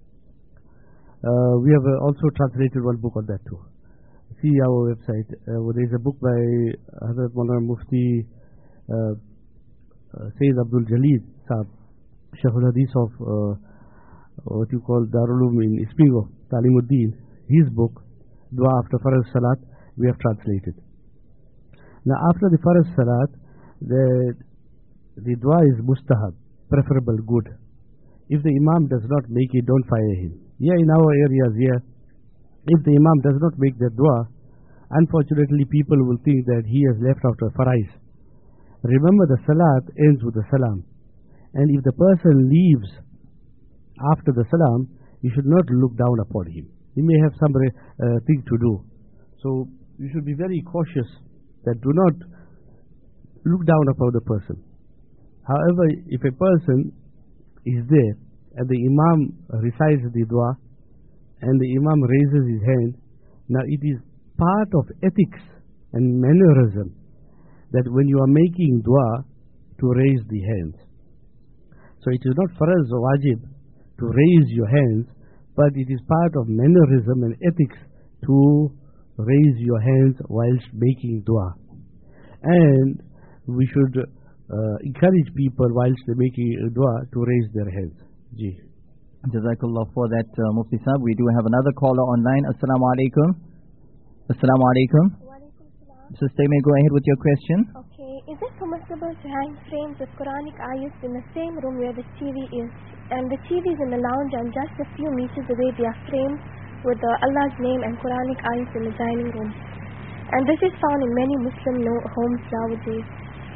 Uh, we have uh, also translated one book on that too. See our website. Uh, there is a book by Hazrat Maulana Mufti uh, uh, Sayyid Abdul Jalil Sahab, Shaykhul Hadith of uh, what you call Darul Uloom in Ispigo, Talimuddin. His book, Dua after Farz Salat, we have translated. Now after the Farz Salat, the, the dua is mustahab, preferable, good. If the Imam does not make it, don't fire him. Yeah, in our areas here, if the Imam does not make the dua, unfortunately people will think that he has left out a farais. Remember, the Salat ends with the Salam. And if the person leaves after the Salam, you should not look down upon him. He may have some uh, thing to do. So you should be very cautious that do not look down upon the person. However, if a person is there and the Imam recites the dua and the Imam raises his hand, now it is part of ethics and mannerism that when you are making dua to raise the hands. So it is not faraz or wajib to raise your hands, but it is part of mannerism and ethics to raise your hands whilst making dua. And we should uh, encourage people whilst they are making dua to raise their hands. Ji. Jazakallah for that, uh, Mufti Sahib. We do have another caller online. Assalamu alaikum. Assalamu alaikum. Sister, you may go ahead with your question. Okay. Is it permissible to hang frames of Quranic ayats in the same room where the T V is? And the T V is in the lounge and just a few meters away they are framed with the Allah's name and Quranic ayats in the dining room. And this is found in many Muslim no- homes nowadays.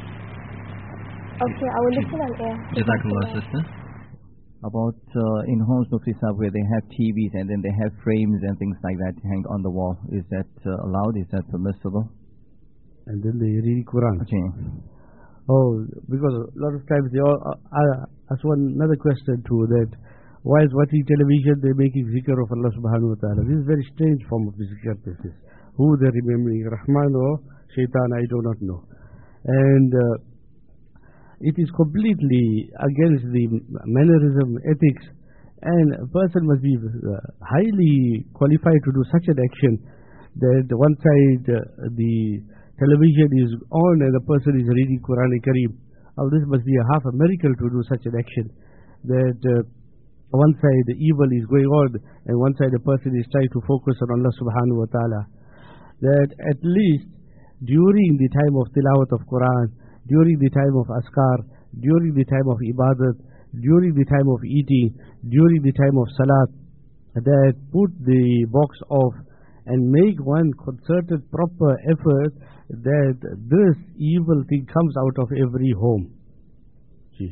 Okay, I will listen on air. Jazakallah, sister. About uh, in homes, Mufti Sahib, where they have T Vs and then they have frames and things like that hang on the wall. Is that uh, allowed? Is that permissible? And then they read Quran. Okay. Oh, because a lot of times they all uh, ask one another question too, that while watching television they're making zikr of Allah subhanahu wa ta'ala. This is a very strange form of zikr. This is who they're remembering, Rahman or Shaitan, I do not know. And uh, it is completely against the mannerism, ethics, and a person must be uh, highly qualified to do such an action that one side uh, the television is on and the person is reading Quran Kareem. Oh, this must be a half a miracle to do such an action. That uh, one side the evil is going on and one side the person is trying to focus on Allah subhanahu wa ta'ala. That at least during the time of tilawat of Quran, during the time of askar, during the time of ibadat, during the time of eating, during the time of salat, that put the box off and make one concerted proper effort that this evil thing comes out of every home. See.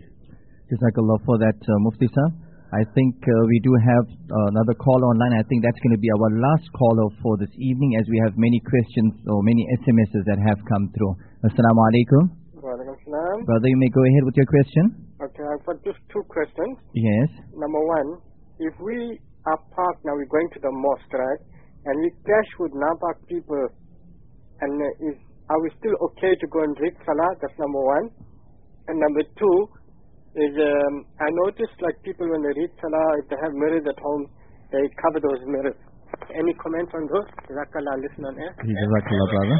Jazakallah for that, uh, Mufti Sahib. I think uh, we do have uh, another caller online. I think that's going to be our last caller for this evening, as we have many questions or many S M Ses that have come through. Assalamu alaikum. Wa alaikum salam. Brother, you may go ahead with your question. Okay, I've got just two questions. Yes. Number one, if we are parked now, we're going to the mosque, right? And we clash with Napak people, and uh, is, are we still okay to go and read Salah? That's number one. And number two is, um, I noticed like people when they read Salah, if they have mirrors at home, they cover those mirrors. Any comments on those? Jazakallah, listen on air. Jazakallah, brother.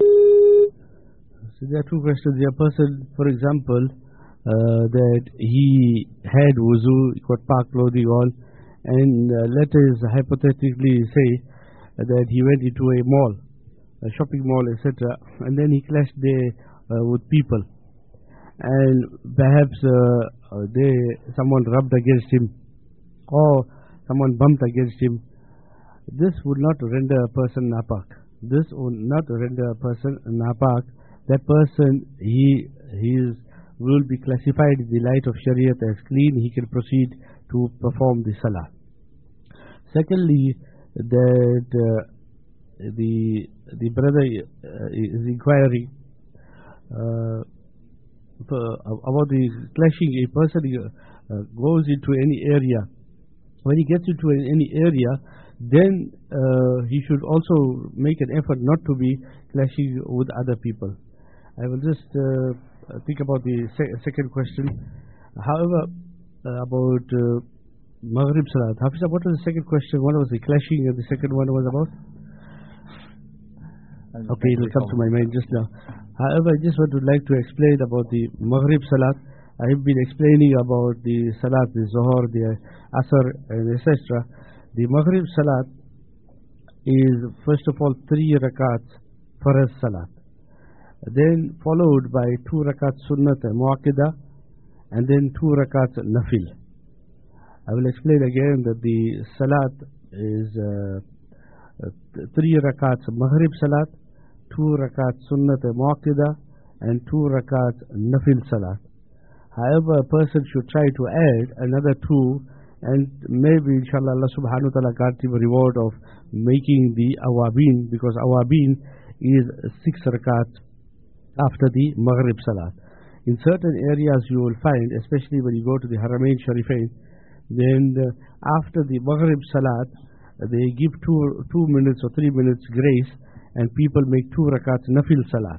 So there are two questions. The person, for example, uh, that he had wuzu, he got park clothing on, and uh, let us hypothetically say that he went into a mall, a shopping mall, et cetera, and then he clashed there uh, with people. And perhaps uh, they, someone rubbed against him, or someone bumped against him. This would not render a person napak. This would not render a person napak. That person, he his will be classified in the light of Shariat as clean. He can proceed to perform the salah. Secondly, that uh, the the brother uh, is inquiring Uh, about the clashing. A person uh, goes into any area. When he gets into any area, then uh, he should also make an effort not to be clashing with other people. I will just uh, think about the se second question. However, uh, about uh, Maghrib Salat. Hafiza, what was the second question? One was the clashing and the second one was about? Okay, it will come to my mind just now. However, I just would like to explain about the Maghrib Salat. I have been explaining about the Salat, the Zohar, the Asr, and et cetera. The Maghrib Salat is first of all three rakats Farz Salat, then followed by two rakats Sunnat and Muakkida, and then two rakats Nafil. I will explain again that the Salat is uh, three rakats Maghrib Salat, two rakats Sunnat Muakkida, and two rakats Nafil Salat. However, a person should try to add another two, and maybe inshallah Allah subhanahu wa ta'ala got him a reward of making the Awabin, because Awabin is six rakats after the Maghrib Salat. In certain areas you will find, especially when you go to the Haramain Sharifain, then uh, after the Maghrib Salat, uh, they give two, two minutes or three minutes grace, and people make two rakats Nafil Salat.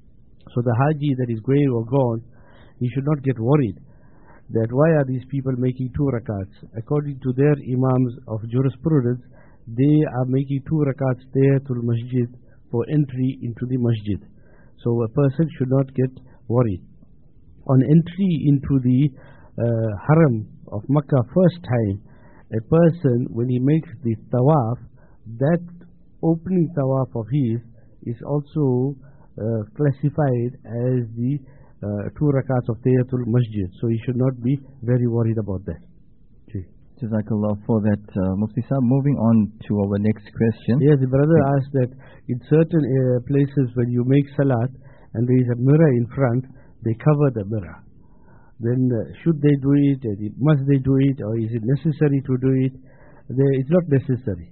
So the Haji that is going or gone, he should not get worried that why are these people making two rakats. According to their Imams of jurisprudence, they are making two rakats Tahiyatul Masjid for entry into the Masjid. So a person should not get worried. On entry into the uh, Haram of Makkah first time, a person, when he makes the Tawaf, that opening Tawaf of his is also uh, classified as the uh, two rakats of Tahiyatul Masjid. So he should not be very worried about that. Jazakallah for that, uh, Mufti Sahib. Moving on to our next question. Yes, the brother asked that in certain uh, places when you make Salat and there is a mirror in front, they cover the mirror. Then uh, should they do it, uh, must they do it, or is it necessary to do it? They, it's not necessary.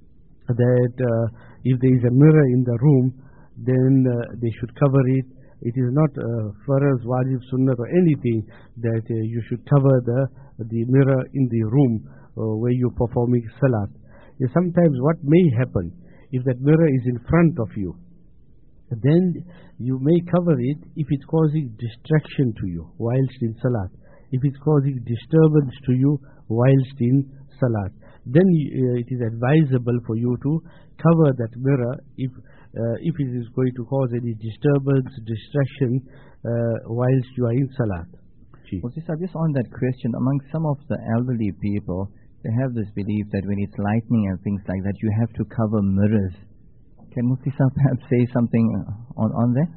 That uh, if there is a mirror in the room, then uh, they should cover it. It is not uh, Farz, Wajib, Sunnat or anything that uh, you should cover the the mirror in the room uh, where you are performing Salat. Yeah, sometimes what may happen, if that mirror is in front of you, then you may cover it if it's causing distraction to you whilst in Salat. If it's causing disturbance to you whilst in Salat, then uh, it is advisable for you to cover that mirror if uh, if it is going to cause any disturbance, distraction uh, whilst you are in Salat. Mufti Sahib, just on that question, among some of the elderly people, they have this belief that when it's lightning and things like that, you have to cover mirrors. Can Mufti Sahib perhaps say something on, on that?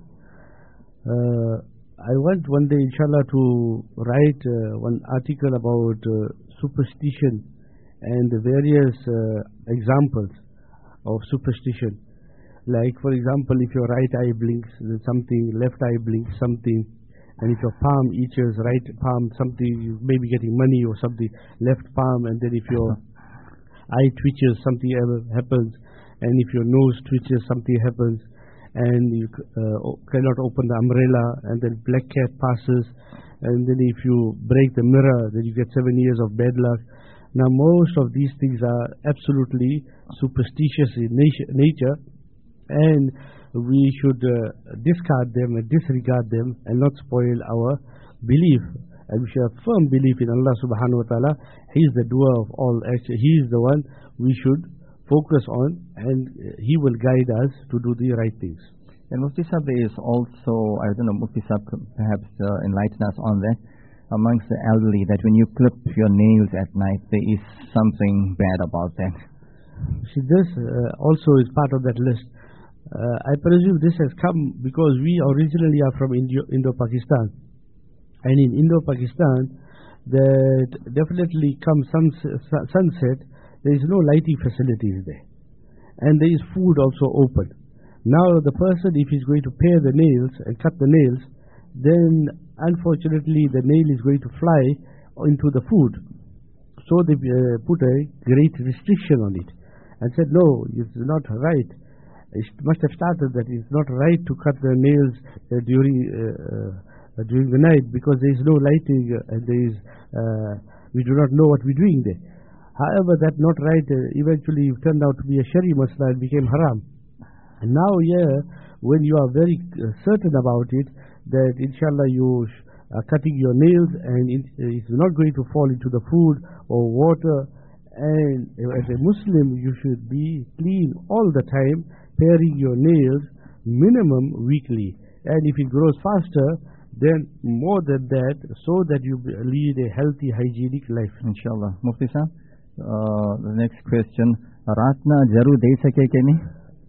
Uh, I want one day, inshallah, to write uh, one article about uh, superstition and the various uh, examples of superstition. Like, for example, if your right eye blinks, then something, left eye blinks, something. and if your palm itches, right palm, something, you may be getting money or something, left palm, and then if your eye twitches, something ever happens, and if your nose twitches, something happens, and you uh, cannot open the umbrella, and then black cat passes, and then if you break the mirror, then you get seven years of bad luck. Now most of these things are absolutely superstitious in nature, and we should uh, discard them and disregard them and not spoil our belief. And we should have firm belief in Allah subhanahu wa ta'ala. He is the doer of all acts. He is the one we should focus on, and He will guide us to do the right things. And Mufti Sahib, there is also, I don't know, Mufti Sahib could perhaps uh, enlighten us on that, amongst the elderly, that when you clip your nails at night, there is something bad about that. See, this uh, also is part of that list. Uh, I presume this has come because we originally are from Indo- Indo-Pakistan. And in Indo-Pakistan, that definitely comes sun- sunset, there is no lighting facilities there. And there is food also open. Now the person, if he's going to pare the nails and cut the nails, then unfortunately the nail is going to fly into the food. So they uh, put a great restriction on it and said, no, it's not right. It must have started that it's not right to cut the nails uh, during uh, uh, during the night, because there is no lighting uh, and there is uh, we do not know what we're doing there. However, that not right uh, eventually turned out to be a shari masla and became haram. And now, yeah, when you are very uh, certain about it, that inshallah you are cutting your nails and it is not going to fall into the food or water, and as a Muslim you should be clean all the time, paring your nails minimum weekly, and if it grows faster, then more than that, so that you lead a healthy, hygienic life. Inshallah. Mufti Sahib, uh, the next question, Ratna Jaru de sake ke nahi?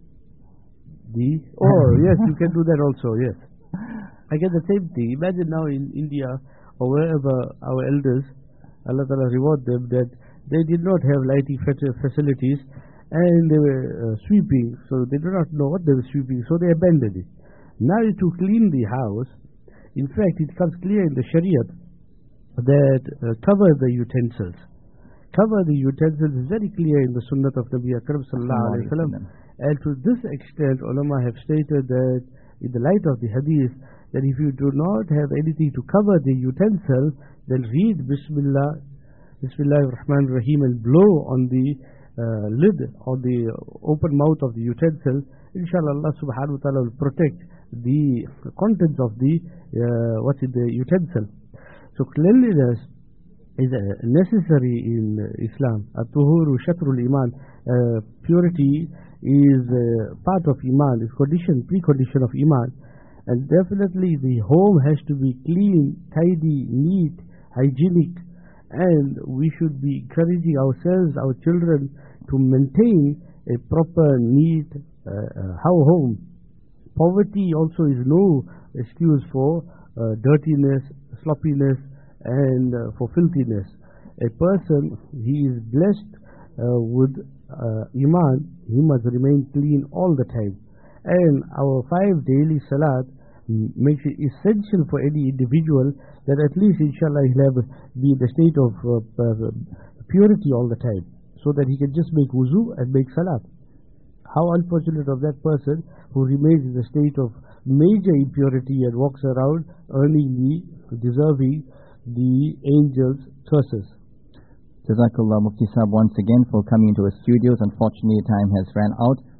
The oh yes, you can do that also. Yes, I get the same thing. Imagine now in India or wherever our elders, Allah Ta'ala reward them, that they did not have lighting facilities, and they were uh, sweeping, so they do not know what they were sweeping, so they abandoned it. Now to clean the house, in fact it comes clear in the Shariat that uh, cover the utensils. Cover the utensils is very clear in the Sunnah of Nabi Akram sallallahu alayhi wa sallam. And to this extent, ulama have stated that in the light of the hadith, that if you do not have anything to cover the utensil, then read Bismillah, Bismillah ar-Rahman ar-Rahim, and blow on the uh, lid, on the open mouth of the utensil. Inshallah, Allah subhanahu wa ta'ala will protect the contents of the uh, what's in the utensil. So cleanliness is uh, necessary in Islam. At-tuhuru shatrul iman. Uh, purity is uh, part of iman, is condition, precondition of iman. And definitely the home has to be clean, tidy, neat, hygienic, and we should be encouraging ourselves, our children, to maintain a proper, neat uh, uh, home. Poverty also is no excuse for uh, dirtiness, sloppiness, and uh, for filthiness. A person, he is blessed uh, with uh, iman, he must remain clean all the time. And our five daily salat makes it essential for any individual that at least inshallah he'll have be in the state of uh, uh, purity all the time, so that he can just make wuzu and make salat. How unfortunate of that person who remains in the state of major impurity and walks around earning the, deserving the angels' curses. Jazakallah Mufti Sahib once again for coming into our studios. Unfortunately, time has ran out.